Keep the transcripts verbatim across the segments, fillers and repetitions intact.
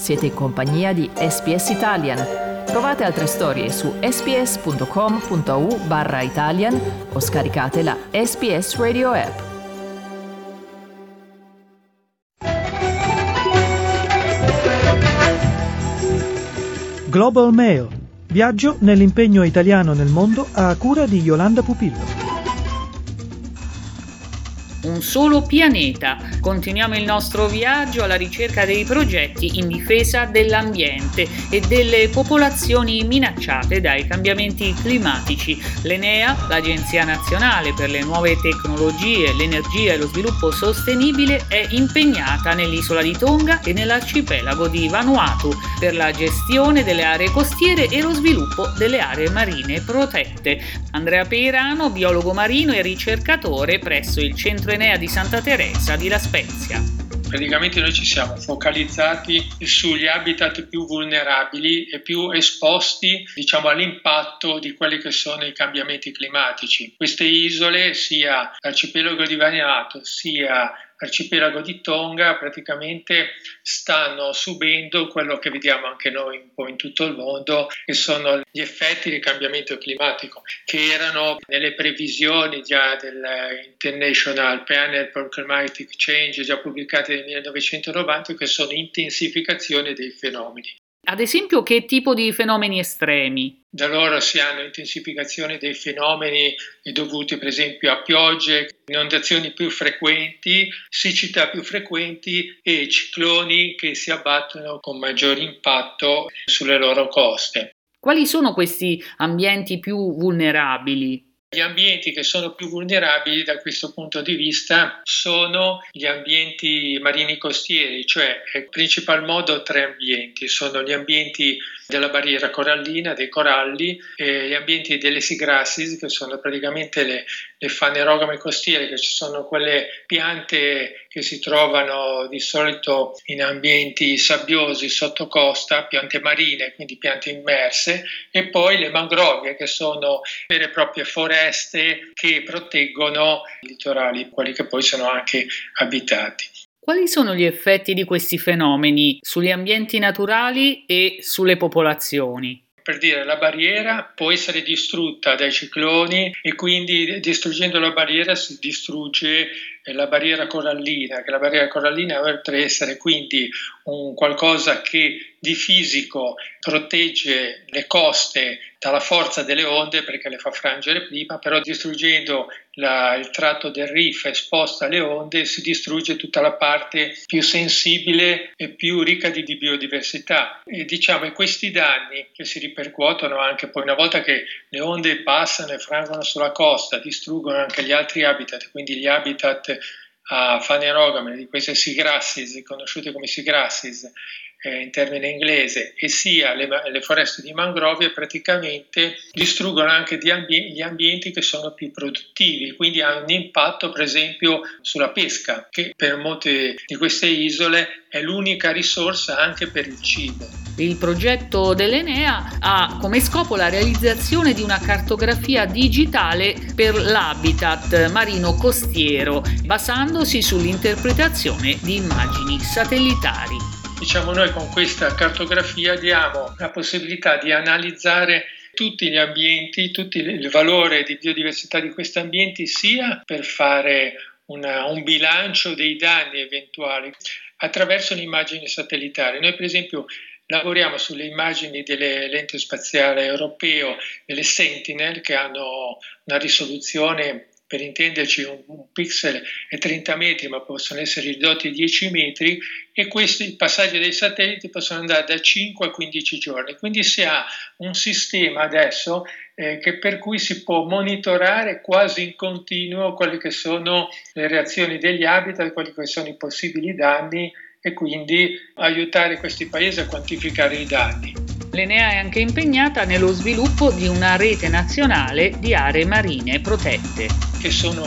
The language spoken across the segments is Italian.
Siete in compagnia di S B S Italian. Trovate altre storie su sbs.com.au barra Italian o scaricate la S B S Radio app. Global Mail. Viaggio nell'impegno italiano nel mondo a cura di Yolanda Pupillo. Un solo pianeta. Continuiamo il nostro viaggio alla ricerca dei progetti in difesa dell'ambiente e delle popolazioni minacciate dai cambiamenti climatici. L'Enea, l'Agenzia Nazionale per le Nuove Tecnologie, l'Energia e lo Sviluppo Sostenibile, è impegnata nell'isola di Tonga e nell'arcipelago di Vanuatu per la gestione delle aree costiere e lo sviluppo delle aree marine protette. Andrea Peirano, biologo marino e ricercatore presso il Centro Enea di Santa Teresa di La Spezia. Praticamente noi ci siamo focalizzati sugli habitat più vulnerabili e più esposti, diciamo, all'impatto di quelli che sono i cambiamenti climatici. Queste isole, sia l'arcipelago di Vanuatu sia l'arcipelago di Tonga, praticamente stanno subendo quello che vediamo anche noi un po' in tutto il mondo, che sono gli effetti del cambiamento climatico, che erano nelle previsioni già dell'International Panel for Climatic Change, già pubblicate nel millenovecentonovanta, che sono intensificazione dei fenomeni. Ad esempio, che tipo di fenomeni estremi? Da loro si hanno intensificazione dei fenomeni dovuti per esempio a piogge, inondazioni più frequenti, siccità più frequenti e cicloni che si abbattono con maggior impatto sulle loro coste. Quali sono questi ambienti più vulnerabili? Gli ambienti che sono più vulnerabili da questo punto di vista sono gli ambienti marini costieri, cioè in principal modo tre ambienti. Sono gli ambienti della barriera corallina, dei coralli, e gli ambienti delle seagrasses, che sono praticamente le, le fanerogame costiere, che ci sono quelle piante che si trovano di solito in ambienti sabbiosi sotto costa, piante marine, quindi piante immerse, e poi le mangrovie, che sono vere e proprie foreste che proteggono i litorali, quelli che poi sono anche abitati. Quali sono gli effetti di questi fenomeni sugli ambienti naturali e sulle popolazioni? Per dire, la barriera può essere distrutta dai cicloni e quindi distruggendo la barriera si distrugge la barriera corallina, che la barriera corallina oltre ad essere quindi un qualcosa che di fisico protegge le coste dalla forza delle onde perché le fa frangere prima, però distruggendo la, il tratto del reef esposto alle onde si distrugge tutta la parte più sensibile e più ricca di, di biodiversità. E diciamo, questi danni che si ripercuotono anche poi una volta che le onde passano e frangono sulla costa, distruggono anche gli altri habitat, quindi gli habitat a fanerogame di queste seagrasses, conosciute come seagrasses eh, in termine inglese, e sia le, le foreste di mangrovie praticamente distruggono anche gli, ambi- gli ambienti che sono più produttivi, quindi hanno un impatto per esempio sulla pesca, che per molte di queste isole è l'unica risorsa anche per il cibo. Il progetto dell'Enea ha come scopo la realizzazione di una cartografia digitale per l'habitat marino costiero, basandosi sull'interpretazione di immagini satellitari. Diciamo, noi con questa cartografia diamo la possibilità di analizzare tutti gli ambienti, tutto il valore di biodiversità di questi ambienti, sia per fare una, un bilancio dei danni eventuali attraverso le immagini satellitari. Noi per esempio lavoriamo sulle immagini dell'ente spaziale europeo, delle Sentinel, che hanno una risoluzione, per intenderci, un, un pixel è trenta metri, ma possono essere ridotti a dieci metri, e questi i passaggi dei satelliti possono andare da cinque a quindici giorni. Quindi si ha un sistema adesso eh, che per cui si può monitorare quasi in continuo quelle che sono le reazioni degli habitat, quelli che sono i possibili danni, e quindi aiutare questi paesi a quantificare i danni. L'Enea è anche impegnata nello sviluppo di una rete nazionale di aree marine protette, che sono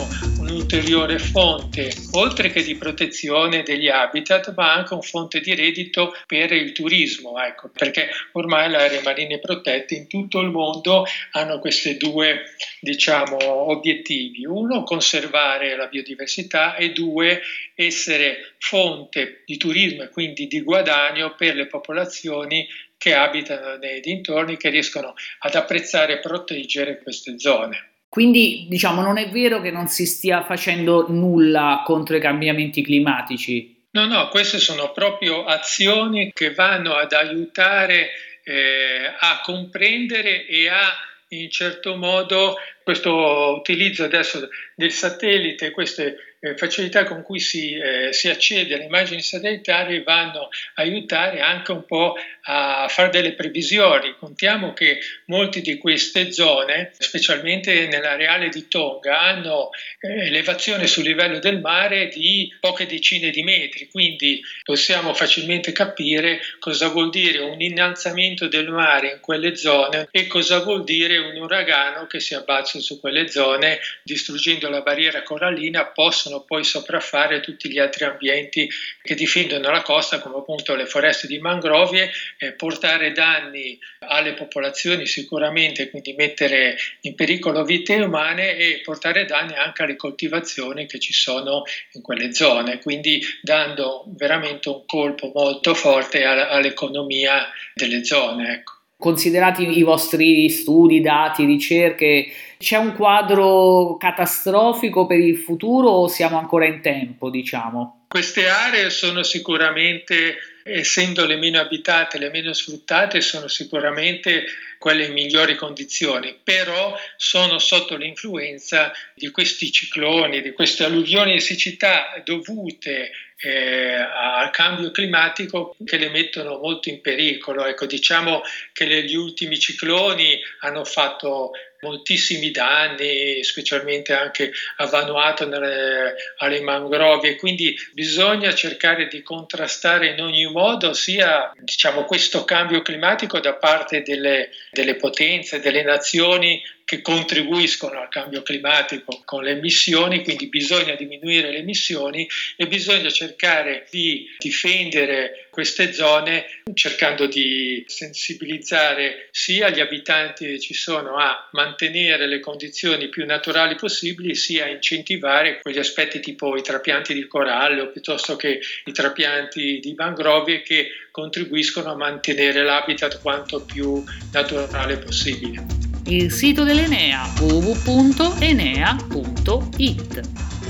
un'ulteriore fonte, oltre che di protezione degli habitat, ma anche un fonte di reddito per il turismo, ecco, perché ormai le aree marine protette in tutto il mondo hanno questi due, diciamo, obiettivi: uno, conservare la biodiversità, e due, essere fonte di turismo e quindi di guadagno per le popolazioni che abitano nei dintorni, che riescono ad apprezzare e proteggere queste zone. Quindi, diciamo, non è vero che non si stia facendo nulla contro i cambiamenti climatici? No, no, queste sono proprio azioni che vanno ad aiutare eh, a comprendere e a, in certo modo, questo utilizzo adesso del satellite, queste eh, facilità con cui si, eh, si accede alle immagini satellitari, vanno a aiutare anche un po' a fare delle previsioni. Contiamo che molte di queste zone, specialmente nell'areale di Tonga, hanno eh, elevazione sul livello del mare di poche decine di metri, quindi possiamo facilmente capire cosa vuol dire un innalzamento del mare in quelle zone e cosa vuol dire un uragano che si abbatte su quelle zone, distruggendo la barriera corallina. Possono poi sopraffare tutti gli altri ambienti che difendono la costa, come appunto le foreste di mangrovie, eh, portare danni alle popolazioni sicuramente, quindi mettere in pericolo vite umane, e portare danni anche alle coltivazioni che ci sono in quelle zone, quindi dando veramente un colpo molto forte all'economia delle zone, ecco. Considerati i vostri studi, dati, ricerche, c'è un quadro catastrofico per il futuro o siamo ancora in tempo, diciamo? Queste aree sono sicuramente, essendo le meno abitate, le meno sfruttate, sono sicuramente quelle in migliori condizioni, però sono sotto l'influenza di questi cicloni, di queste alluvioni e siccità dovute eh, al cambio climatico, che le mettono molto in pericolo. Ecco, diciamo che gli ultimi cicloni hanno fatto moltissimi danni, specialmente anche a Vanuatu, nelle, alle mangrovie, quindi bisogna cercare di contrastare in ogni modo sia, diciamo, questo cambio climatico da parte delle, delle potenze, delle nazioni che contribuiscono al cambio climatico con le emissioni, quindi bisogna diminuire le emissioni e bisogna cercare di difendere queste zone, cercando di sensibilizzare sia gli abitanti che ci sono a mantenere le condizioni più naturali possibili, sia incentivare quegli aspetti tipo i trapianti di corallo o piuttosto che i trapianti di mangrovie, che contribuiscono a mantenere l'habitat quanto più naturale possibile. Il sito dell'Enea w w w punto enea punto i t.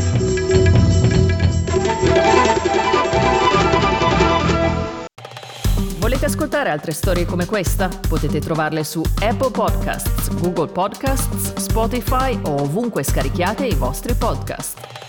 Volete ascoltare altre storie come questa? Potete trovarle su Apple Podcasts, Google Podcasts, Spotify o ovunque scarichiate i vostri podcast.